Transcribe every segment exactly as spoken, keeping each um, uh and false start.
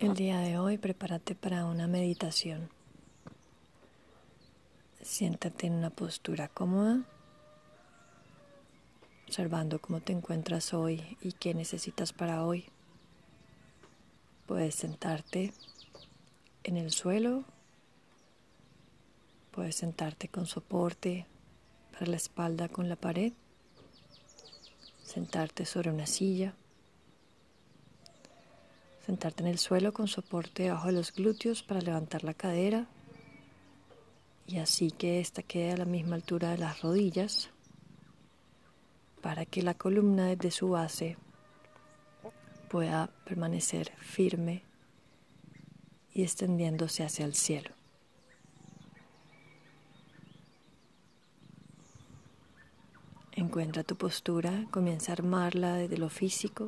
El día de hoy prepárate para una meditación. Siéntate en una postura cómoda, observando cómo te encuentras hoy y qué necesitas para hoy. Puedes sentarte en el suelo, puedes sentarte con soporte para la espalda con la pared, sentarte sobre una silla, sentarte en el suelo con soporte debajo de los glúteos para levantar la cadera y así que ésta quede a la misma altura de las rodillas para que la columna desde su base pueda permanecer firme y extendiéndose hacia el cielo. Encuentra tu postura, comienza a armarla desde lo físico.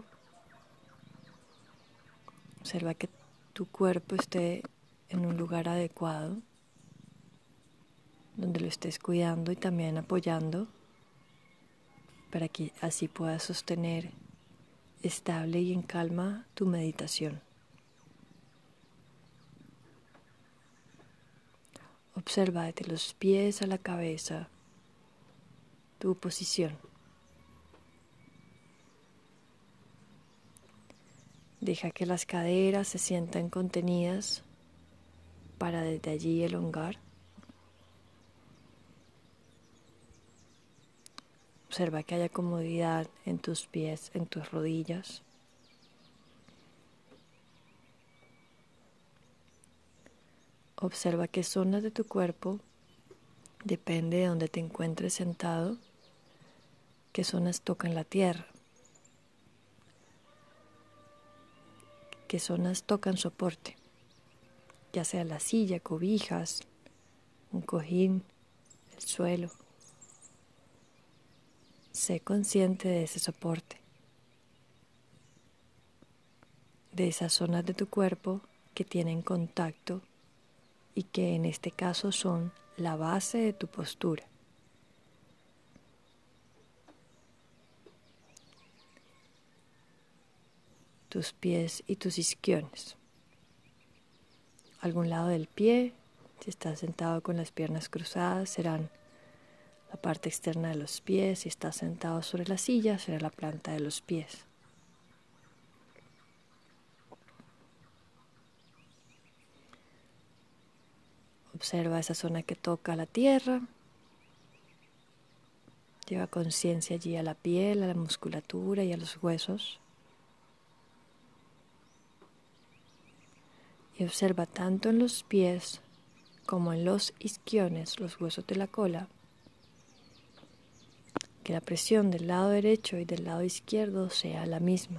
Observa que tu cuerpo esté en un lugar adecuado, donde lo estés cuidando y también apoyando, para que así puedas sostener estable y en calma tu meditación. Observa desde los pies a la cabeza tu posición. Deja que las caderas se sientan contenidas para desde allí elongar. Observa que haya comodidad en tus pies, en tus rodillas. Observa qué zonas de tu cuerpo, depende de donde te encuentres sentado, qué zonas tocan la tierra, qué zonas tocan soporte, ya sea la silla, cobijas, un cojín, el suelo. Sé consciente de ese soporte, de esas zonas de tu cuerpo que tienen contacto y que en este caso son la base de tu postura. Tus pies y tus isquiones. Algún lado del pie, si estás sentado con las piernas cruzadas, serán la parte externa de los pies. Si estás sentado sobre la silla, será la planta de los pies. Observa esa zona que toca la tierra. Lleva conciencia allí a la piel, a la musculatura y a los huesos. Y observa tanto en los pies como en los isquiones, los huesos de la cola, que la presión del lado derecho y del lado izquierdo sea la misma.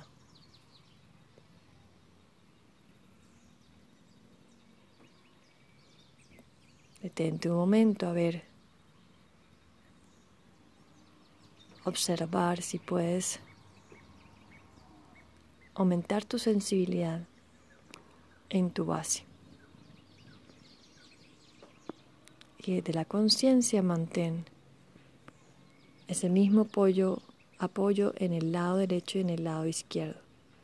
Detente un momento a ver, observar si puedes aumentar tu sensibilidad en tu base. Y desde la conciencia mantén ese mismo apoyo, apoyo en el lado derecho y en el lado izquierdo.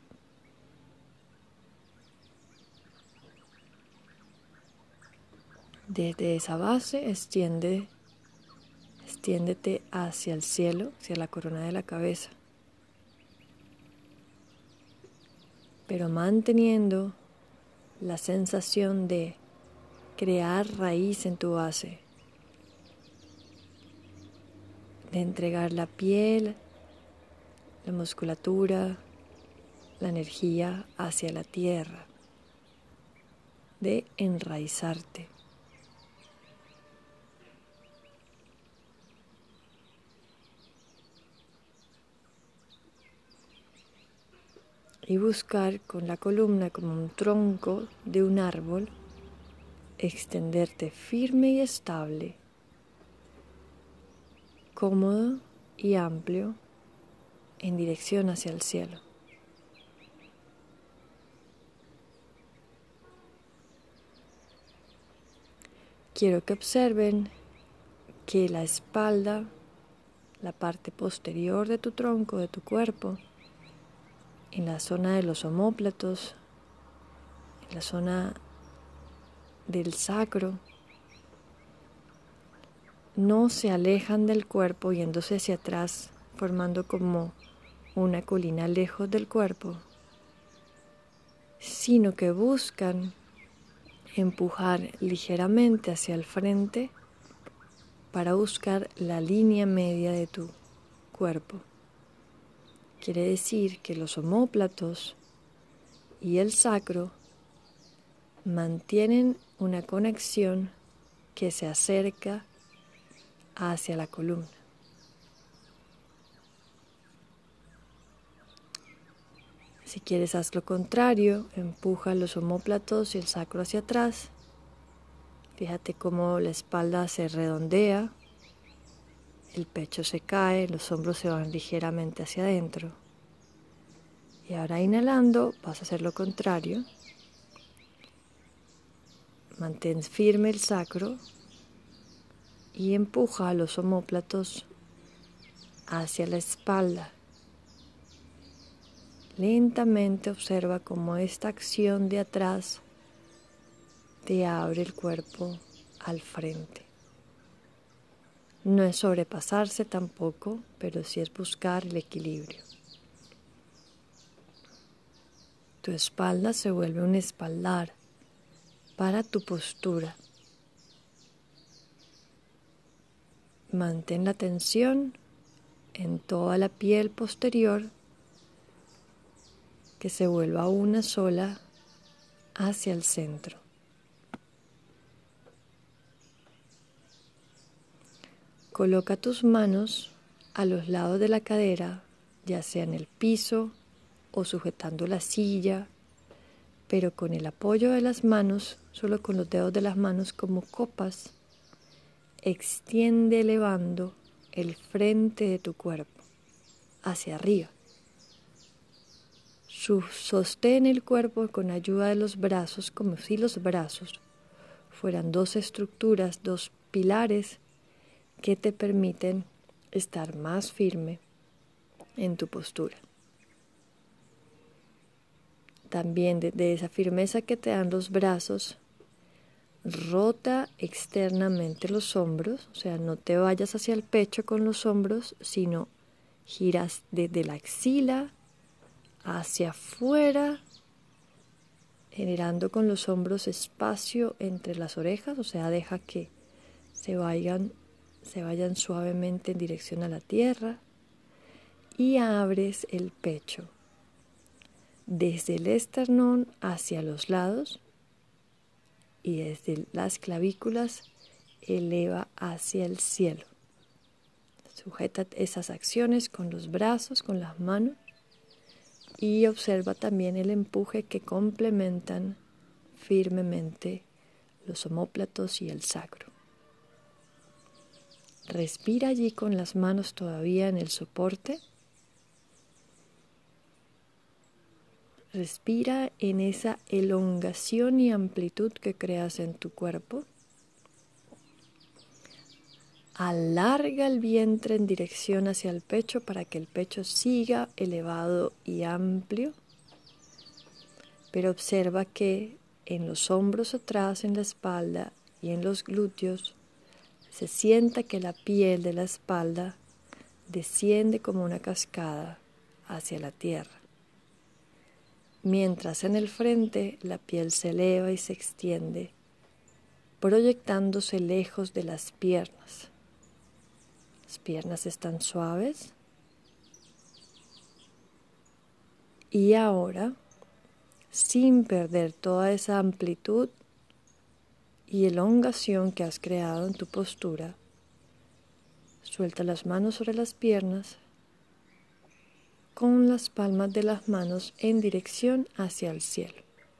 Desde esa base extiende, extiéndete hacia el cielo, hacia la corona de la cabeza, pero manteniendo la sensación de crear raíz en tu base, de entregar la piel, la musculatura, la energía hacia la tierra, de enraizarte. Y buscar con la columna como un tronco de un árbol, extenderte firme y estable, cómodo y amplio en dirección hacia el cielo. Quiero que observen que la espalda, la parte posterior de tu tronco, de tu cuerpo, en la zona de los omóplatos, en la zona del sacro, no se alejan del cuerpo yéndose hacia atrás, formando como una colina lejos del cuerpo, sino que buscan empujar ligeramente hacia el frente para buscar la línea media de tu cuerpo. Quiere decir que los omóplatos y el sacro mantienen una conexión que se acerca hacia la columna. Si quieres, haz lo contrario, empuja los omóplatos y el sacro hacia atrás. Fíjate cómo la espalda se redondea, el pecho se cae, los hombros se van ligeramente hacia adentro. Y ahora inhalando, vas a hacer lo contrario. Mantén firme el sacro y empuja los omóplatos hacia la espalda. Lentamente observa cómo esta acción de atrás te abre el cuerpo al frente. No es sobrepasarse tampoco, pero sí es buscar el equilibrio. Tu espalda se vuelve un espaldar para tu postura. Mantén la tensión en toda la piel posterior, que se vuelva una sola hacia el centro. Coloca tus manos a los lados de la cadera, ya sea en el piso o sujetando la silla, pero con el apoyo de las manos, solo con los dedos de las manos como copas, extiende elevando el frente de tu cuerpo hacia arriba. Sostén el cuerpo con ayuda de los brazos, como si los brazos fueran dos estructuras, dos pilares que te permiten estar más firme en tu postura. También de esa firmeza que te dan los brazos, rota externamente los hombros, o sea, no te vayas hacia el pecho con los hombros, sino giras desde la axila hacia afuera, generando con los hombros espacio entre las orejas, o sea, deja que se vayan, se vayan suavemente en dirección a la tierra, y abres el pecho desde el esternón hacia los lados y desde las clavículas eleva hacia el cielo. Sujeta esas acciones con los brazos, con las manos, y observa también el empuje que complementan firmemente los omóplatos y el sacro. Respira allí con las manos todavía en el soporte. Respira en esa elongación y amplitud que creas en tu cuerpo. Alarga el vientre en dirección hacia el pecho para que el pecho siga elevado y amplio. Pero observa que en los hombros atrás, en la espalda y en los glúteos, se sienta que la piel de la espalda desciende como una cascada hacia la tierra. Mientras en el frente la piel se eleva y se extiende, proyectándose lejos de las piernas. Las piernas están suaves. Y ahora, sin perder toda esa amplitud y elongación que has creado en tu postura, suelta las manos sobre las piernas con las palmas de las manos en dirección hacia el cielo.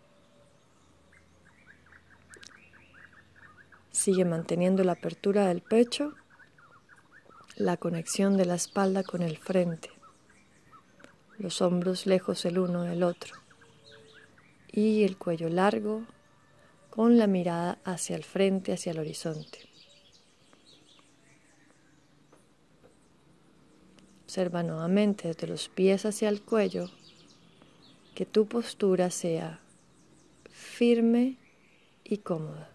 Sigue manteniendo la apertura del pecho, la conexión de la espalda con el frente, los hombros lejos el uno del otro y el cuello largo con la mirada hacia el frente, hacia el horizonte. Observa nuevamente desde los pies hacia el cuello que tu postura sea firme y cómoda.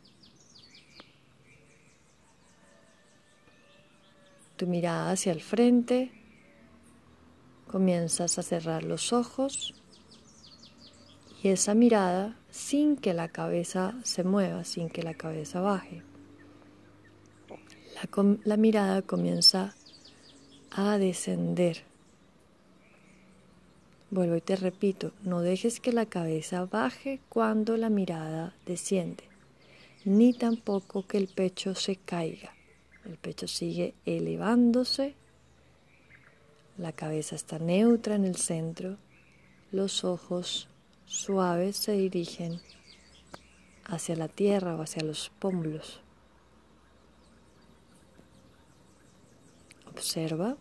Tu mirada hacia el frente, comienzas a cerrar los ojos y esa mirada, sin que la cabeza se mueva, sin que la cabeza baje, la, la mirada comienza a descender. Vuelvo y te repito, no dejes que la cabeza baje cuando la mirada desciende, ni tampoco que el pecho se caiga. El pecho sigue elevándose, la cabeza está neutra en el centro, los ojos suaves se dirigen hacia la tierra o hacia los pómulos. Observa.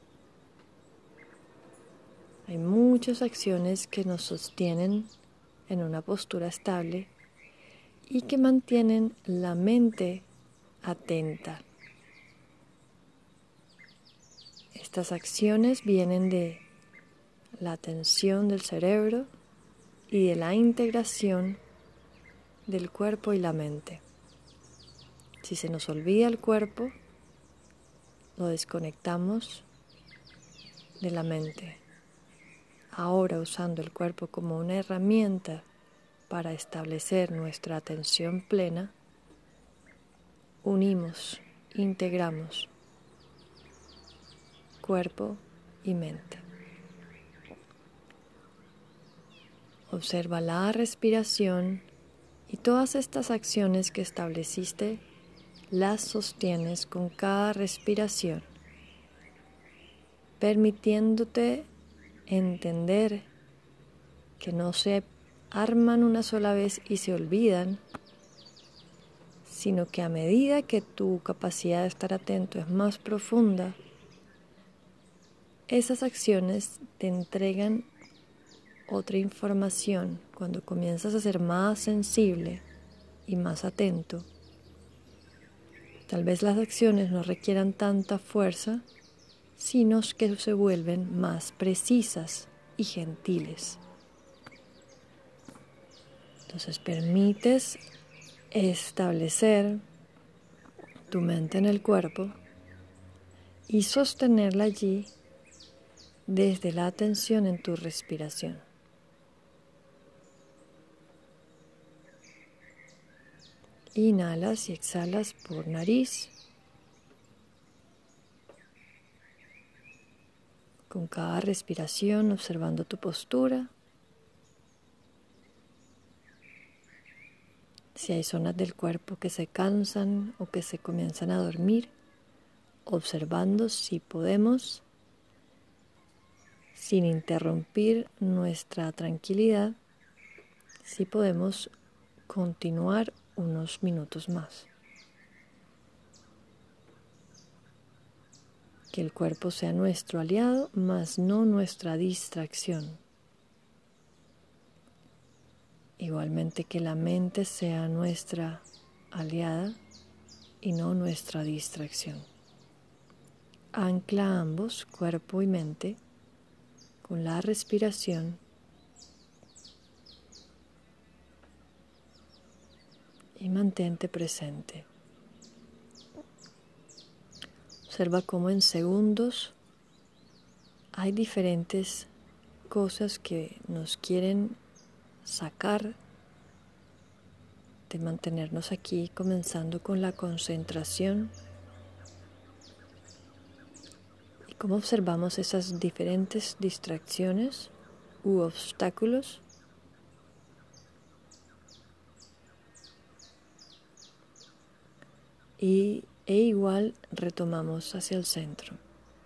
Hay muchas acciones que nos sostienen en una postura estable y que mantienen la mente atenta. Estas acciones vienen de la atención del cerebro y de la integración del cuerpo y la mente. Si se nos olvida el cuerpo, lo desconectamos de la mente. Ahora, usando el cuerpo como una herramienta para establecer nuestra atención plena, unimos, integramos cuerpo y mente. Observa la respiración y todas estas acciones que estableciste las sostienes con cada respiración, permitiéndote entender que no se arman una sola vez y se olvidan, sino que a medida que tu capacidad de estar atento es más profunda, esas acciones te entregan otra información. Cuando comienzas a ser más sensible y más atento, tal vez las acciones no requieran tanta fuerza, sino que se vuelven más precisas y gentiles. Entonces permites establecer tu mente en el cuerpo y sostenerla allí desde la atención en tu respiración. Inhalas y exhalas por nariz. Con cada respiración observando tu postura. Si hay zonas del cuerpo que se cansan o que se comienzan a dormir, observando si podemos, sin interrumpir nuestra tranquilidad, si podemos continuar unos minutos más. Que el cuerpo sea nuestro aliado, mas no nuestra distracción. Igualmente que la mente sea nuestra aliada y no nuestra distracción. Ancla ambos, cuerpo y mente, con la respiración y mantente presente. Observa cómo en segundos hay diferentes cosas que nos quieren sacar de mantenernos aquí, comenzando con la concentración. Y cómo observamos esas diferentes distracciones u obstáculos. Y, e igual retomamos hacia el centro.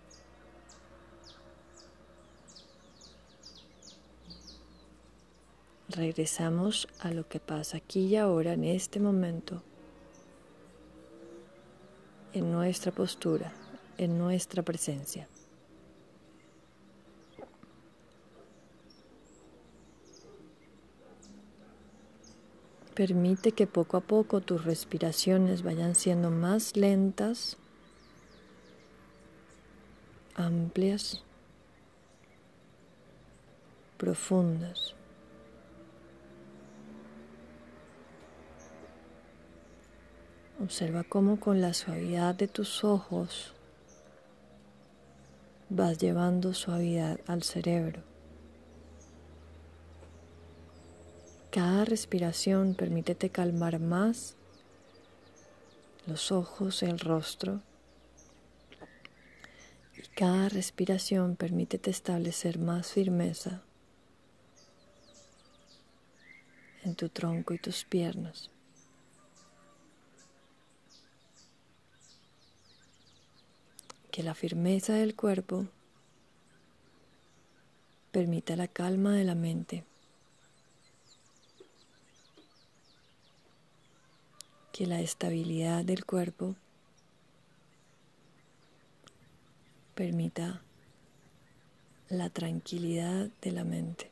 Regresamos a lo que pasa aquí y ahora, en este momento, en nuestra postura, en nuestra presencia. Permite que poco a poco tus respiraciones vayan siendo más lentas, amplias, profundas. Observa cómo con la suavidad de tus ojos vas llevando suavidad al cerebro. Cada respiración permítete calmar más los ojos y el rostro. Y cada respiración permítete establecer más firmeza en tu tronco y tus piernas. Que la firmeza del cuerpo permita la calma de la mente. Que la estabilidad del cuerpo permita la tranquilidad de la mente.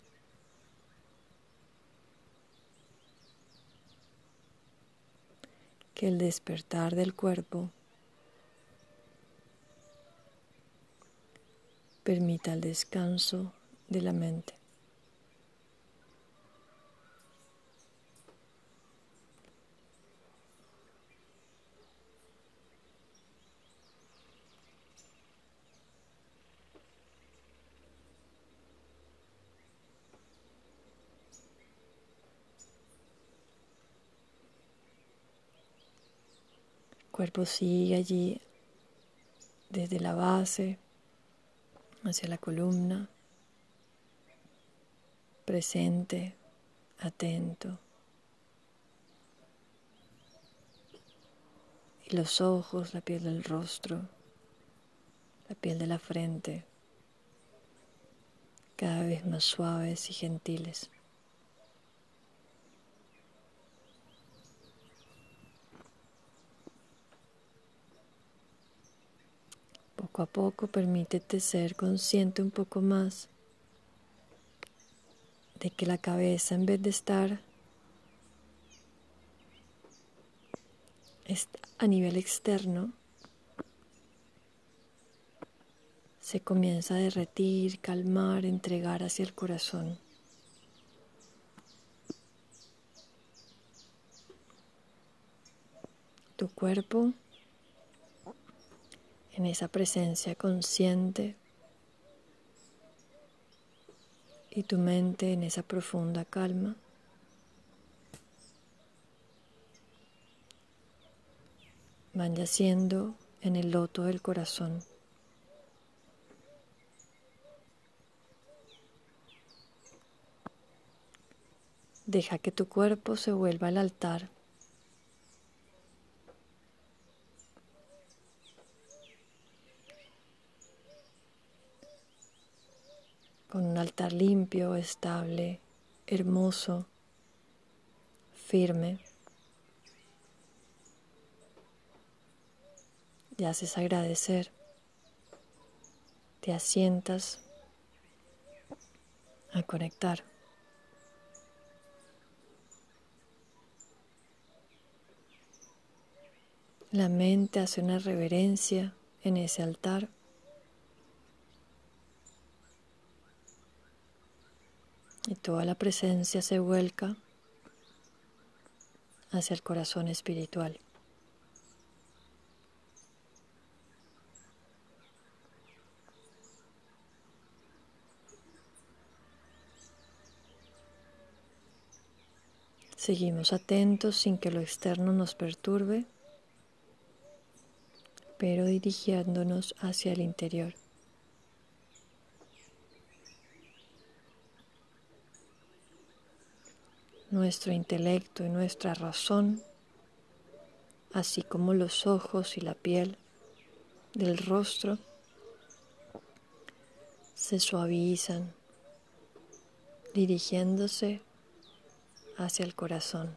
Que el despertar del cuerpo permita el descanso de la mente. El cuerpo sigue allí desde la base hacia la columna, presente, atento. Y los ojos, la piel del rostro, la piel de la frente, cada vez más suaves y gentiles. Poco a poco permítete ser consciente un poco más de que la cabeza, en vez de estar a nivel externo, se comienza a derretir, calmar, entregar hacia el corazón. Tu cuerpo, en esa presencia consciente, y tu mente en esa profunda calma, van yaciendo en el loto del corazón. Deja que tu cuerpo se vuelva el altar. Con un altar limpio, estable, hermoso, firme. Te haces agradecer. Te asientas a conectar. La mente hace una reverencia en ese altar. Y toda la presencia se vuelca hacia el corazón espiritual. Seguimos atentos sin que lo externo nos perturbe, pero dirigiéndonos hacia el interior. Nuestro intelecto y nuestra razón, así como los ojos y la piel del rostro, se suavizan, dirigiéndose hacia el corazón.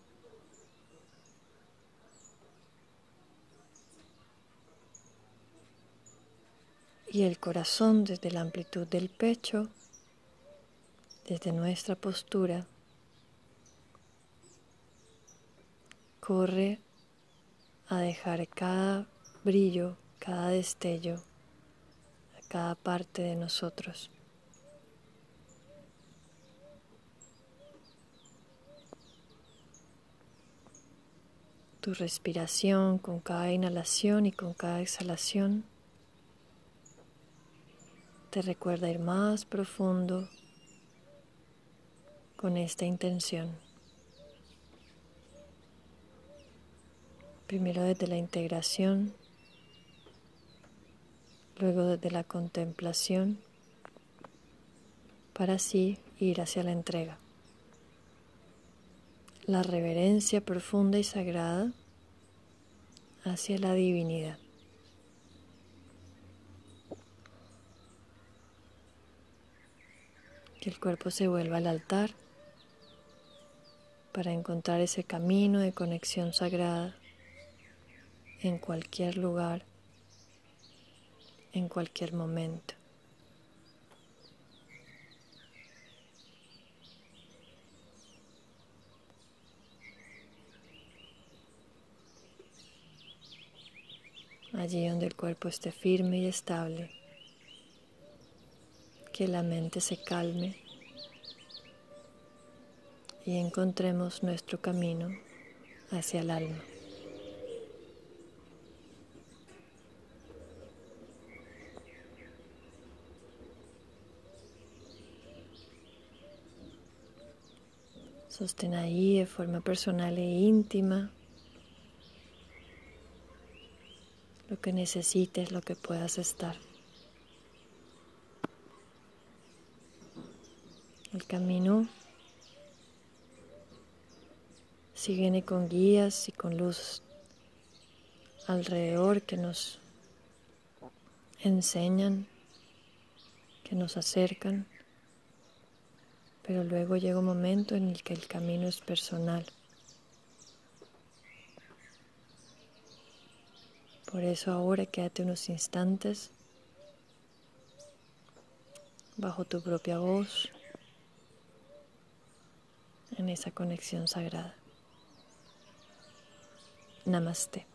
Y el corazón, desde la amplitud del pecho, desde nuestra postura, corre a dejar cada brillo, cada destello, a cada parte de nosotros. tu respiración con cada inhalación y con cada exhalación te recuerda ir más profundo con esta intención. Primero desde la integración, luego desde la contemplación, para así ir hacia la entrega. La reverencia profunda y sagrada hacia la divinidad. Que el cuerpo se vuelva al altar para encontrar ese camino de conexión sagrada en cualquier lugar, en cualquier momento. Allí donde el cuerpo esté firme y estable, que la mente se calme y encontremos nuestro camino hacia el alma. Sostén ahí de forma personal e íntima lo que necesites, lo que puedas estar. El camino si viene con guías y con luz alrededor que nos enseñan, que nos acercan, pero luego llega un momento en el que el camino es personal. Por eso ahora quédate unos instantes bajo tu propia voz, en esa conexión sagrada. Namaste.